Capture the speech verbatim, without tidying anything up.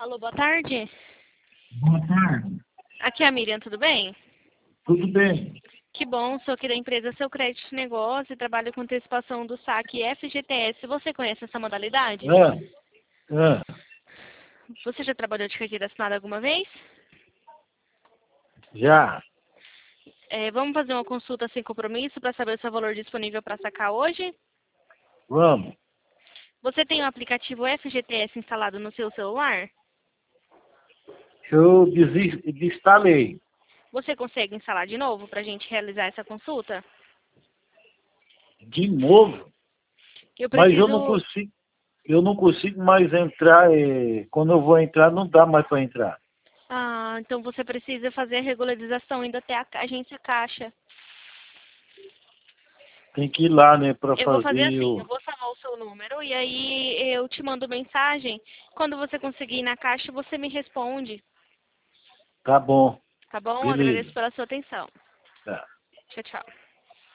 Alô, boa tarde. Boa tarde. Aqui é a Miriam, tudo bem? Tudo bem? Que bom, sou aqui da empresa Seu Crédito de Negócio e trabalho com antecipação do saque F G T S. Você conhece essa modalidade? Ah, ah, Você já trabalhou de carteira assinada alguma vez? já. É, vamos fazer uma consulta sem compromisso para saber o seu valor disponível para sacar hoje? Vamos. Você tem o aplicativo F G T S instalado no seu celular? Eu desis- desinstalei. Você consegue instalar de novo para a gente realizar essa consulta? De novo, Eu mas eu não preciso... consigo, eu não consigo mais entrar. eh, Quando eu vou entrar, não dá mais para entrar. Ah, então você precisa fazer a regularização indo até a ca- agência Caixa. Tem que ir lá, né, para Eu vou fazer fazer assim, eu o. vou salvar o seu número e aí eu te mando mensagem. Quando você conseguir ir na caixa, você me responde, Tá bom, tá bom? Agradeço beleza. pela sua atenção. Tá. Tchau, tchau.